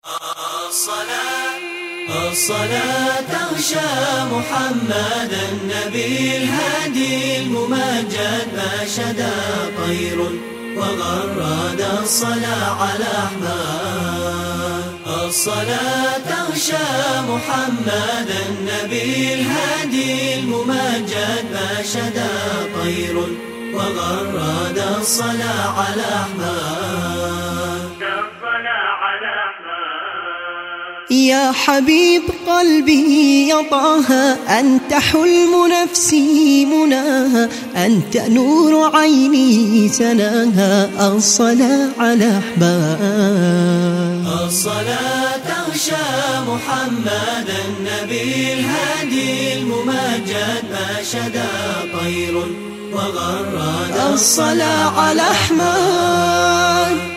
الصلاة تغشى محمد النبي الهادي الممجد، ما شدا طير وغرد الصلاة على أحمد. الصلاة تغشى محمد النبي الهادي الممجد، ما شدا طير وغرد الصلاة على أحمد. يا حبيب قلبي يا طه، أنت حلم نفسي مناها، أنت نور عيني سناها. الصلاة على أحباب. الصلاة تغشى محمد النبي الهادي الممجد، ما شدا طير وغرد الصلاة على أحمد.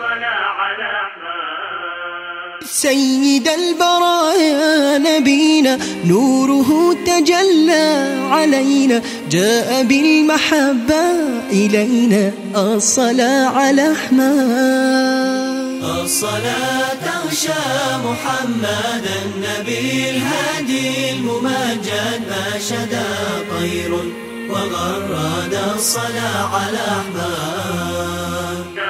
سيد البرايا نبينا نوره تجلى علينا، جاء بالمحبة إلينا. الصلاة على أحمد. الصلاة تغشى محمد النبي الهادي الممجد، ما شدا طير وغرد الصلاة على أحمد.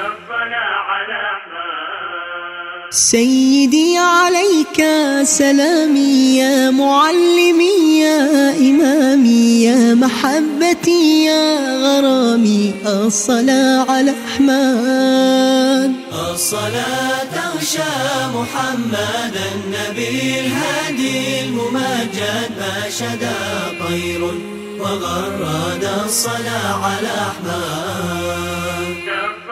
سيدي عليك سلامي، يا معلمي يا إمامي، يا محبتي يا غرامي. الصلاة على أحمد. الصلاة تغشى محمد النبي الهادي الممجد، ما شدا طير وغرد الصلاة على أحمد.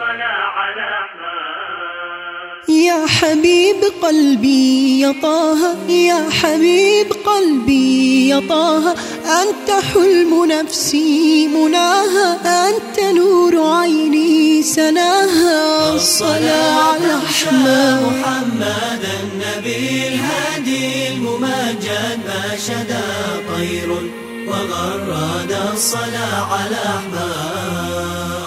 يا حبيب قلبي يا طه، يا حبيب قلبي يا طه، أنت حلم نفسي مناها، أنت نور عيني سناها. الصلاة على أحمد. محمد النبي الهادي الممجد، ما شدا طير وغرد الصلاة على أحمد.